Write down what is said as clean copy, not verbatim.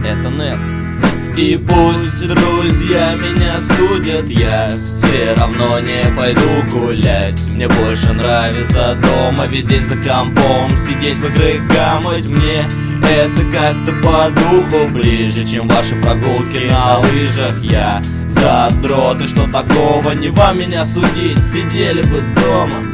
это Нэф. И пусть друзья меня судят, я все равно не пойду гулять. Мне больше нравится дома, весь день за компом сидеть, в игры гамать. Мне это как-то по духу ближе, чем ваши прогулки на лыжах. Я задрот, и что такого, не вам меня судить, сидели бы дома.